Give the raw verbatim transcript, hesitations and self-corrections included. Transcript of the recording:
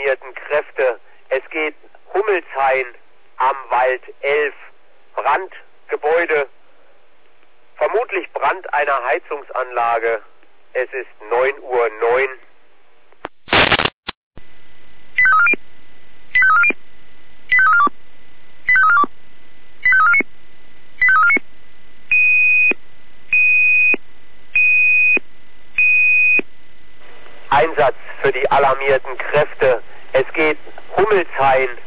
alarmierten Kräfte. Es geht Hummelshain am Wald elf. Brand, Gebäude. Vermutlich Brand einer Heizungsanlage. Es ist neun Uhr neun. Einsatz für die alarmierten Kräfte. Es geht Hummelshain